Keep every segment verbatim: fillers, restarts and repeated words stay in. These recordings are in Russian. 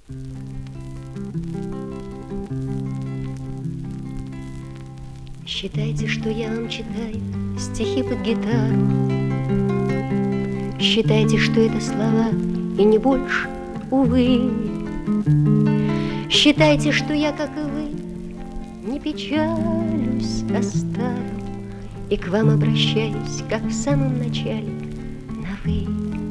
Считайте, что я вам читаю стихи под гитару. Считайте, что это слова и не больше, увы. Считайте, что я, как и вы, не печалюсь о старом и к вам обращаюсь, как в самом начале, на «вы».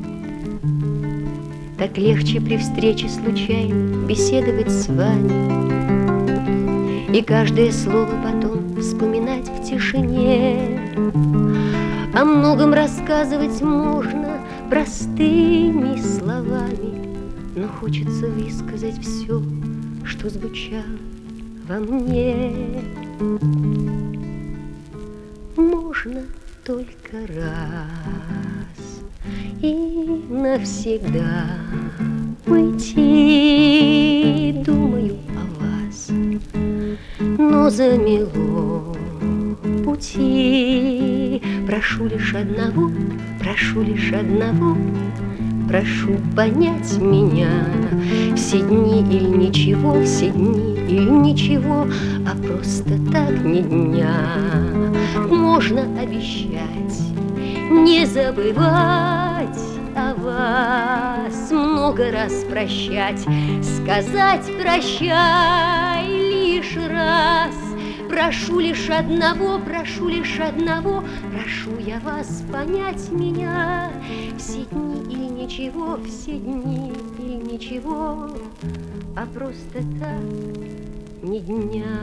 Так легче при встрече случайной беседовать с вами и каждое слово потом вспоминать в тишине. О многом рассказывать можно простыми словами, но хочется высказать все, что звучало во мне. Можно только раз и навсегда уйти, думаю о вас, но замело пути. Прошу лишь одного, прошу лишь одного, прошу понять меня. Все дни или ничего, все дни или ничего, а просто так ни дня. Можно обещать не забывать о вас, много раз прощать, сказать прощай лишь раз. Прошу лишь одного, прошу лишь одного, прошу я вас понять меня. Все дни или ничего, все дни или ничего, а просто так ни дня.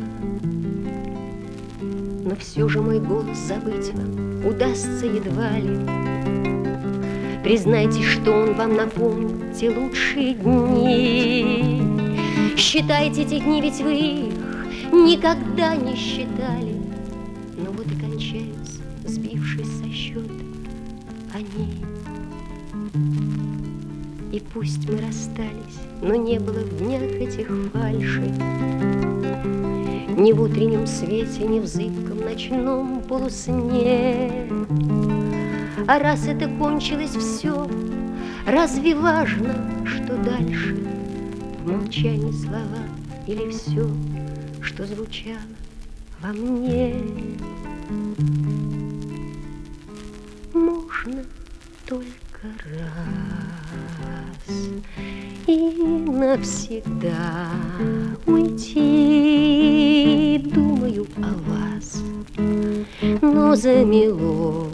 Но все же мой голос забыть вам удастся едва ли. Признайтесь, что он вам напомнил те лучшие дни. Считайте эти дни, ведь вы их никогда не считали. Но вот и кончаются, сбившись со счета, они. И пусть мы расстались, но не было в днях этих фальши, ни в утреннем свете, ни в зыбком ночном полусне. А раз это кончилось все, разве важно, что дальше? В молчании слова или все, что звучало во мне? Можно только раз и навсегда уйти, думаю о вас, но замело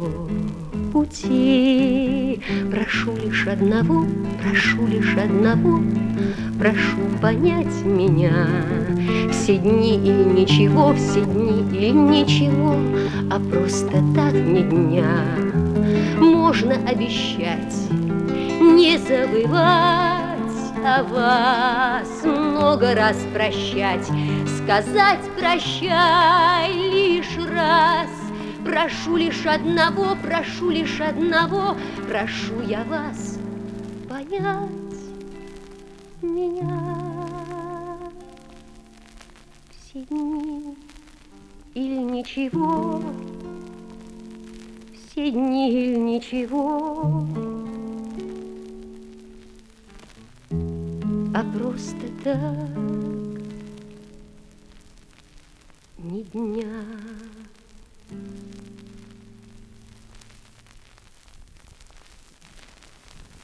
пути. Прошу лишь одного, прошу лишь одного, прошу понять меня. Все дни или ничего, все дни или ничего, а просто так ни дня. Можно обещать не забывать о вас, много раз прощать, сказать прощай лишь раз. Прошу лишь одного, прошу лишь одного, прошу я вас понять меня. Все дни или ничего, все дни или ничего, а просто так ни дня.